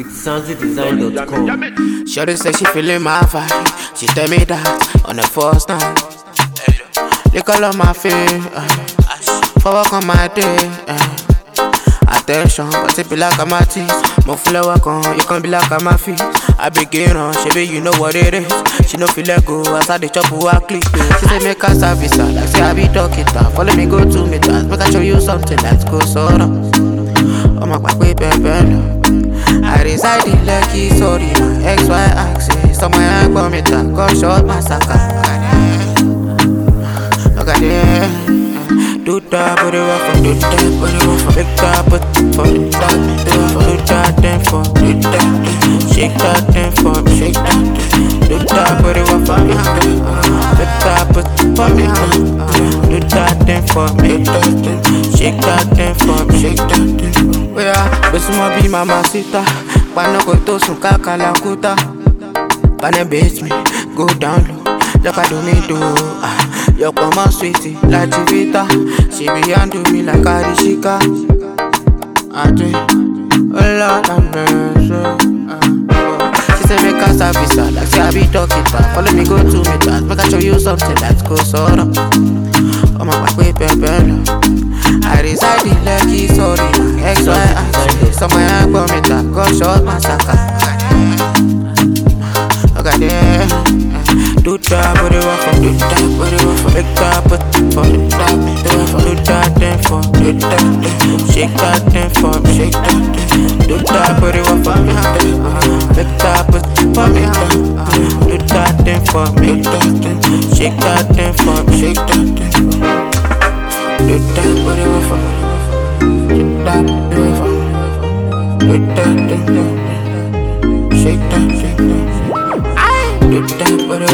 SanziDesign.com. Shorty say she feeling my vibe. She tell me that on the first night. Lick all on my face, for work on my day. Attention, but it be like a matisse. More full of work on, you can be like a my feet. I begin on, she be you know what it is. She no feel let go, as I the chop who I click. She say make her service her, like say I be talking to her. Follow me go 2 meters, make I show you something, let's go soda. Oh my god, we pepe. I reside in Lucky, sorry, my XY axis. So my egg bomb it up, got short massacre. Look at it. Do that, put it up for, do that, put it up for, big that, put it for, do that, then for, do that, shake that, then for, shake that, do that, put it up for me, big that, put it for me, do that, then for me, shake that, then for, shake that. Yeah, this one be mama sita, pano go to sun kakalakuta, pane bitch me, go down low. Look I do me do, you come on sweetie, like Chivita. She be handle me like Arishika. I do, a lot of mercy. She say make her service her, like say I be talking to her. Follow me go 2 meters, make I show you something, let's go soda. Oh my god, we pepe. I reside in Lucky, sorry, my XY. So my egg bomb it up, got short massacre. Look at it. Do that, put it up for, do that, put it up for, make that, put it for, do that, do that, then for, do that, shake that, then for, shake that, do that, put it up for me, make that, put it for me, do that, then for me, shake that, then for, shake that, do that, put it up for, do that, do it for, do that, shake that, do that, put it